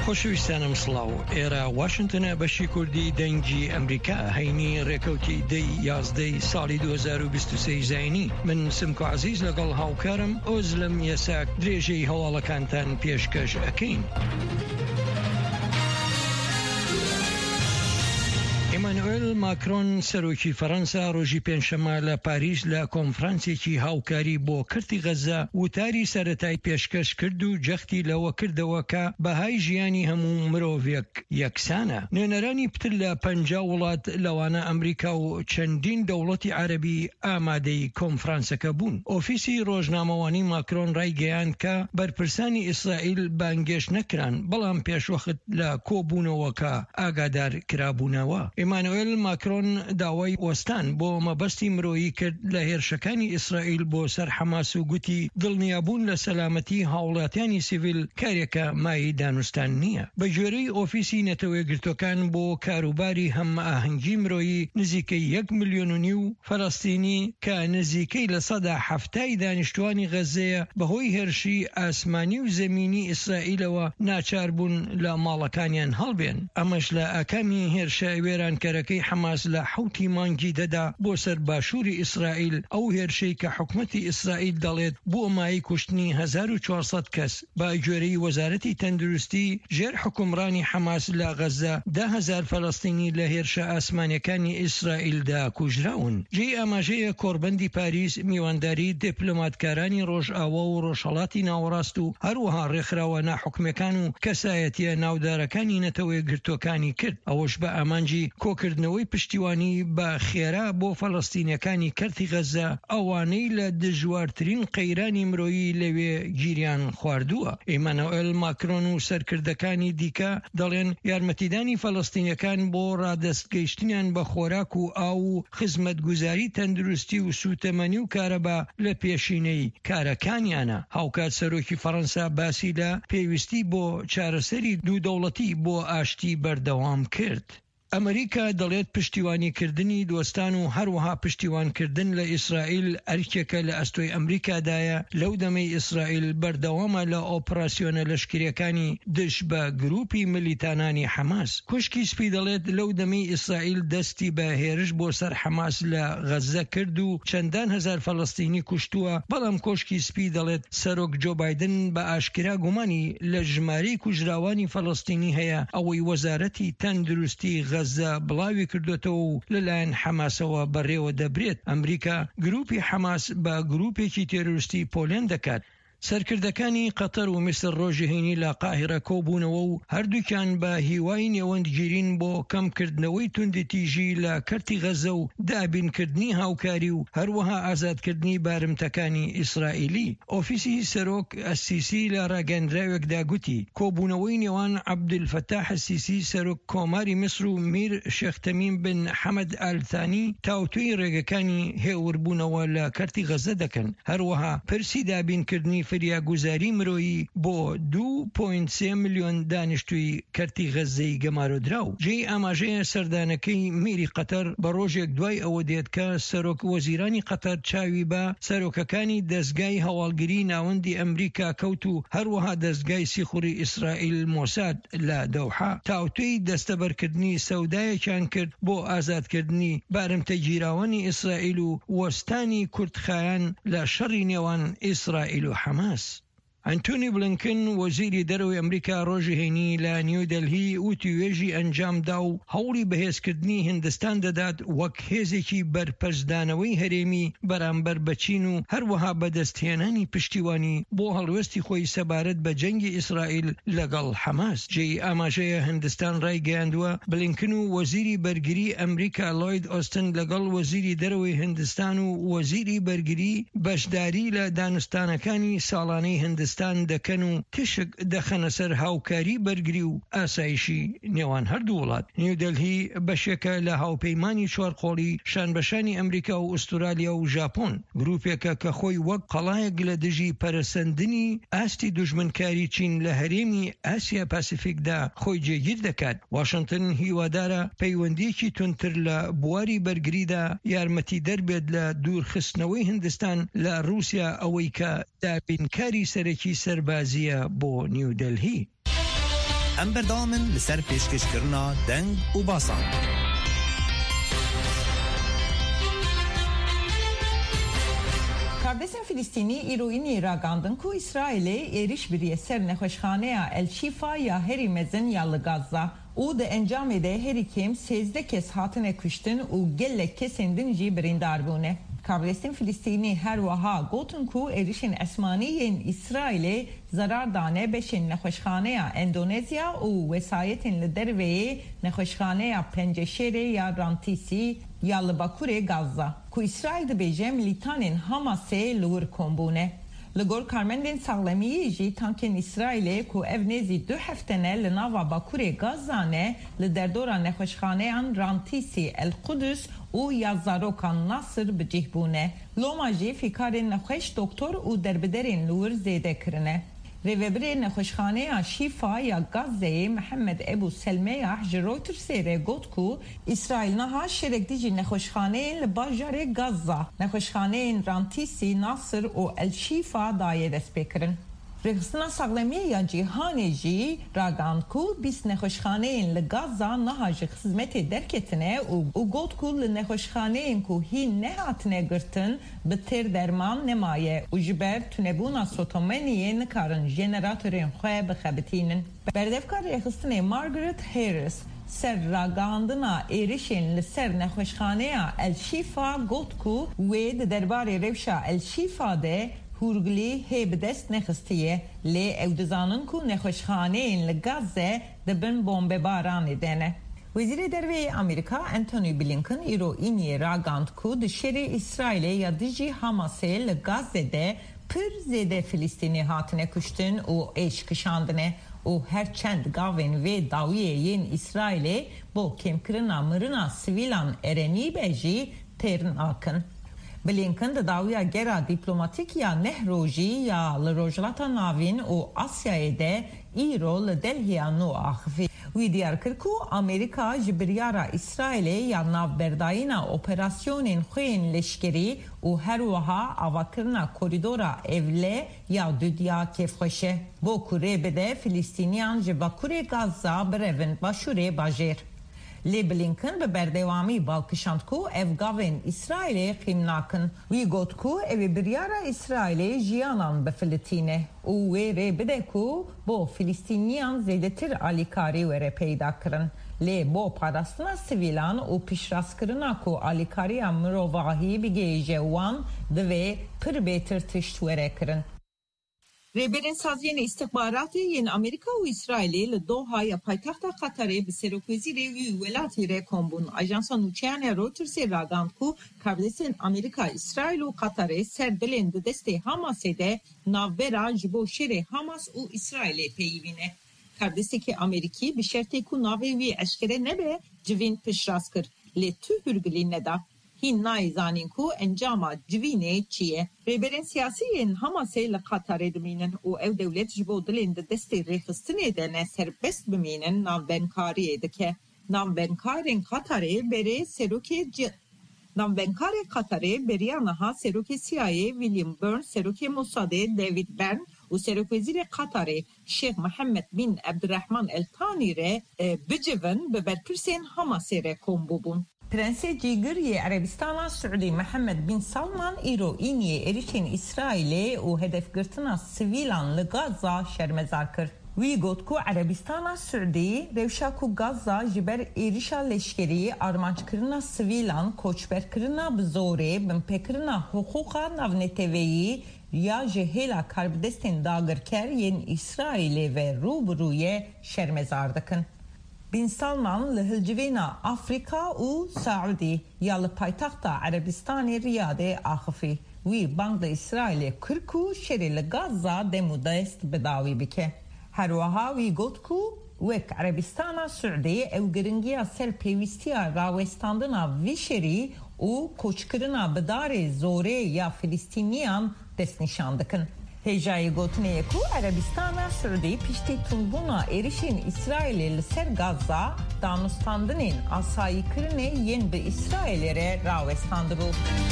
خۆشەویستانم سڵاو، ئێرە واشنگتنە بەشی کوردی دەنگی ئەمریکا هەینی ڕێکەوتی دەی 11 ساڵی 2023 زاینی. من سمکۆ عەزیز لەگەڵ هاوکارم ئۆزلم یەساک درێژەی هەواڵەکانتان پێشکەش ئەکەین. ئێمانوئێل ماکرۆن سەرۆکی فەڕەنسا ڕۆژی پێنجشەممە لە پاریس لە کۆنفرانسێکی هاوکاری بۆ کردی غەزە وتاری سەرەتای پێشکەش کرد و جەختی لەوە کردەوە کە بەهای ژیانی هەموو مرۆڤێک یەکسانە. نوێنەرانی پتر لە 50 وڵات لەوانە ئەمریکا و چەندین دەوڵەتی عەرەبی ئامادەی کۆنفرانسەکە بوون. ئۆفیسی ڕۆژنامەوانی ماکرۆن ڕایگەیاند کە بەرپرسانی ئیسرائیل بانگێش نەکران، بەڵام پێشوەخت لە کۆبوونەوەکە ئاگادار کرابوونەوە. ئێمانوئێل ماکرۆن داوای وەستان بۆ مەبەستی مرۆیی کرد لە هێرشەکانی ئیسرائیل بۆ سەر حەماس و گوتی دڵنیابوون لە سەلامەتی هاوڵاتیانی سیڤیل کارێکە مای دانوستان نییە. بە گوێرەی ئۆفیسی نەتەوەیەگرتوەکان بۆ کاروباری هەمئاهەنگی مرۆیی نزیکەی 1.5 ملیۆن فەڵەستینی کە نزیکەی لە 170 دانیشتوانی غەزەیە بەهۆی هێرشی ئاسمانی و زەمینی ئیسرائیلەوە ناچار بوون لە ماڵەکانیان هەڵبێن. ئەمەش لە ئاکامی هێرشە وێرانکەرەکەی حەماس لە 7 مانگی دەدا بۆ سەر باشووری ئیسرائیل، ئەو هێرشەی کە حکومەتی ئیسرائیل دەڵێت بۆ مای کوشتنی 1400 کەس. بە گوێرەی وەزارەتی تەندروستی ژێر حکومڕانی حەماس لە غەزە 10,000 فەڵەستینی لە هێرشە ئاسمانیەکانی ئیسرائیلدا کوژراون. جێی ئاماژەیە کۆڕبەندی پاریس میوانداری دیپلۆماتکارانی ڕۆژئاوا و ڕۆژهەڵاتی ناوەڕاست و هەروەها ڕێکخراوە ناحوکمەکان و کەسایەتیە ناودارەکانی نەتەوەیەگرتوەکانی کرد، ئەوەش بە ئامانجی کۆکردنەوەی پشتیوانی بە خێرا بۆ فەڵەستینیەکانی کەرتی غەزە، ئەوانەی لە دژوارترین قەیرانی مرۆیی لەوێ گیریان خواردووە. ئێمانوئێل ماکرۆن و سەرکردەکانی دیکە دەڵێن یارمەتیدانی فەڵەستینیەکان بۆ ڕادەستگەیشتنیان بە خۆراک و ئاو و خزمەتگوزاری تەندروستی و سوتەمەنی و کارەبا لە پێشینەی کارەکانیانە. هاوکات سەرۆکی فەڕەنسا باسی لە پێویستی بۆ چارەسەری دوو دەوڵەتی بۆ ئاشتی بەردەوام کرد. ئەمریکا دەڵێت پشتیوانیکردنی دۆستان و هەروەها پشتیوانکردن لە ئیسرائیل ئەرکێکە لە ئەستۆی ئەمریکادایە. لەو دەمەی ئیسرائیل بەردەوامە لە ئۆپراسیۆنە لەشکریەکانی دش بە گروپی ملیتانانی حەماس. کوشکی سپی دەڵێت لەو دەمەی ئیسرائیل دەستی بە هێرش بۆ سەر حەماس لە غەزە کرد و چەندان هەزار فەڵەستینی کوشتووە، بەڵام کۆشکی سپی دەڵێت سەرۆک جۆ بایدن بە ئاشکرا گومانی لە ژمارەی کوژراوانی فەڵەستینی هەیە، ئەوەی وەزارەتی تەندروستی غەزە بڵاوی کردوێتەوە و لەلایەن حەماسەوە بەڕێوە دەبرێت. ئەمریکا گروپی حەماس بە گروپێکی تێرۆریستی پۆلێن دەکات. سەرکردەکانی قەتەر و میسر ڕۆژی هەینی لە قاهیرە کۆبوونەوە و هەردووکیان بە هیوای نێوەندگیرین بۆ کەمکردنەوەی توندەتیژی لە کەرتی غەزە و دابینکردنی هاوکاری و هەروەها ئازادکردنی بارمتەکانی ئیسرائیلی. ئۆفیسی سەرۆک ئەسیسی لە ڕاگەندراوێکدا گوتی کۆبوونەوەی نێوان عەبدولفەتاح ئەسیسی سەرۆک کۆماری میسر و میر شێخ تەمیم بن حەمەد ئال-تانی تاوتوی ڕێگەکانی هێوربوونەوە لە کەرتی غەزە دەکەن. هەروەها پرسی دابینکردنی فریاگوزاری مرۆیی بۆ 2.3 ملیۆن دانیشتووی کەرتی غەزەی گەمارۆدراو. جێی ئاماژەیە سەردانەکەی میری قەتەر بە ڕۆژێک دوای ئەوە دێت کە سەرۆک وەزیرانی قەتەر چاوی بە سەرۆکەکانی دەستگای هەواڵگری ناوەندی ئەمریکا کەوت و هەروەها دەستگای سیخوڕی ئیسرائیل مۆساد لە دەوحا تاوتوی دەستەبەرکردنی سەودایەکیان کرد بۆ ئازادکردنی بارمتە گیراوانی ئیسرائیل و وەستانی کوردخایان لە شەڕی نێوان ئیسرائیل و حەماس. ئەنتۆنی بلینکن وەزیری دەرەوەی ئەمریکا ڕۆژی هەینی لە نیودەلهی وتی وێژی ئەنجامدا و هەوڵی بەهێزکردنی هیندستان دەدات وەک هێزێکی بەرپەرزدانەوەی هەرێمی بەرامبەر بە چین و هەروەها بەدەستهێنانی پشتیوانی بۆ هەڵوێستی خۆی سەبارەت بە جەنگی ئیسرائیل لەگەڵ حەماس. جێی ئاماژەیە هیندستان ڕایگەیاندووە بلینکن و وەزیری بەرگری ئەمریکا لۆید ئۆستن لەگەڵ وەزیری دەرەوەی هیندستان و وەزیری بەرگری بەشداری لە دانوستانەکانی ساڵانەی هیندستان دەکەن و تشک دەخەنە سەر هاوکاری بەرگری و ئاسایشی نێوان هەردوو وڵات. نیودەلهی بەشێکە لە هاوپەیمانی چوارقۆڵی شانبەشانی ئەمریکا و ئوسترالیا و ژاپۆن، گروپێکە کە خۆی وەک قەڵایەک لە دژی پەرەسەندنی ئاستی دوژمنکاری چین لە هەرێمی ئاسیا پاسیفیکدا خۆی جێگیر دەکات. واشنگتن هیوادارە پەیوەندیەکی تونتر لە بواری بەرگریدا یارمەتی دەربێت لە دوورخستنەوەی هیندستان لە رووسیا، ئەوەی کە دابینکاری سەرەکی سەربازیە بۆ نیودەلهی. ام بردامن لسر پیشکش کرنا دنگ و باسان. Kardeşin Filistini İroini ragandın ku İsrail'e eriş bir yeser nexweşxaneya El Şifa ya heri mezin yalı Gazza. O da encamede heri kim 13 kes hatine kuştin u gellek kesendin jî birîndar bûne. Kardeşin Filistini her waha gotun ku erişin esmaniyen İsrail'e zarar dane beşin nexweşxaneya Endonezya u vesayetin li derveye nexweşxaneya Penceşere ya Rantisi ya li Bakurê Gazza. Ku İsrail dibêje militanên Hamasê li wir kombûne. Li gor karmendên saxlemiyê jî tankên İsrailê ku ev nêzî 2 heftene li nava Bakurê Gazza ne li derdora nexweşxaneyan Rantisi El Kudüs û ya zarokan Nasr bicih bûne. Loma jî fîkarên nexweş doktor û derbiderên li wir zêde kirine. Rêveberê nexweşxaneya Şifa ya Gazze'ye Mehmed Ebu Selmeyah ji Reutersê re got ku İsrail niha şerek dijî nexweşxaneyên li bajarê Gazza, nexweşxaneyên Rantisi, Nasr û El Şifa dayê dest pê kirin. Rêxistina saxlemiyê ya cîhanê jî ragand ku 20 nexweşxaneyên li Gazza niha ji xizmetê derketine û got ku li nexweşxaneyên ku hîn nehatine girtin bi têr derman nemaye û ji ber tunebûna sotomeniyê nikarin jeneratörên xwe bixebitînin. Berdevkar rêxistinê Margaret Harris ser ragandina êrişên li ser nexweşxaneya El Şifa got ku wê di derbarê rewşa El Şifa de hûrgilî hê bi dest nexistiye lê ew dizanin ku nexweşxaneyên li Gazze dibin bombebaranê de ne. Wezîrê Derveyê Amerîka Anthony Blinken îro îniyê ragand ku di şerê İsrailê ya dijî Hamasê li Gazze'de pir zêde Filistînî hatine kuştin û êş kişandine û her çend gavên vê dawiyê yên İsrailê bo kêmkirina mirina sivîlan erenî be jî têr nakin. Blinken de dawiya gera diplomatik ya nehrojî ya li Rojhilata Navîn û Asyayê de îro li Delhiya nû axivî. Wî diyar kir ku Amerîka ji biryara İsrailê ya navberdayîna operasyonên xwe yên leşkerî û her wiha avakirina korîdora evle ya dudiya kêfxweşe. Bo ku rê bide Filistîniyan ji Bakurê Gazza birevin başûrê bajêr. Lê Blinken bi berdewamî balkişand ku ev gavên İsrailê xîm nakin. Wî got ku evê biryara İsrailê jiyanan bifilitîne û wê rê bide ku bo Filistîniyan zêdetir alîkarî were peyda kirin. Lê bo parastina sivîlan û pişrastkirina ku alîkariya mirovahî bigêje wan divê pir bêtir tişt were kirin. Rêberên saziyên istihbaratê yên Amerîka û İsrailê li Doha ya paytexta Qatarê bi serokwezîrê wî welatê re kombûn. Ajansa nûçeyan ya Reutersê ragand ku kardeşên Amerîka, İsrail û Qatarê ser dilên di destê Hamasê de navbera ji bo şerê Hamas û İsrailê peyivîne. Kardeşekî Amerîkî bi şertê ku navê wî eşkere nebe civîn pişras kir. Lê tu hûrgilî neda. Hin nayzanin ku encama civînê çi ye. Rêberên siyasî yên Hamasê li Qatarê dimînin û ev dewlet ji bo dilên di destê rêxistinê de ne serbest bimînin navbenkariyê dike. Navbenkarên Qatarê berê Navbenkarê Qatarê beriya niha serokê CIA William Burns, serokê Mossadê David Bern û serokwezîrê Qatarê Şeyh Mohammed bin Abdurrahman El Thani re bicivin bi berpirsên Hamasê re kombûbûn. Prensê Cîgiriyê Erebistana Suudî Mehmed bin Salman îro îniyê êrişên İsrailê û hedefgirtina sivîlan li Gazza şermezar kir. Wî got ku Erebistana Suudî rewşa ku Gazza ji ber êrişa leşkerî armançkirina sivîlan koçberkirina bi zorê binpêkirina hiqûqa navneteveyî ya ji hêla karbidestên dagirker yên İsrailê ve rûbirûyê şermezar dikin. Bin Salman li hilcivêna Afrika û Saudî ya li paytexta Erebistanê Riyadê axivî. Wî bang li İsrailê kir ku şerê li Gazza demu dest bi dawî bike. Her wiha wî got ku wek Erebistana Suudî ew giringiya ser pêwîstiya rawestandina vî şerî û koçkirina bi darê zorê ya Filistîniyan destnîşan dikin. Hêjayê gotinê ku Erebistana Suudî piştî tunbûna êrişên İsrailê li ser Gazza danûstandinên asayîkirinê yên bi İsrailê re rawestandibû.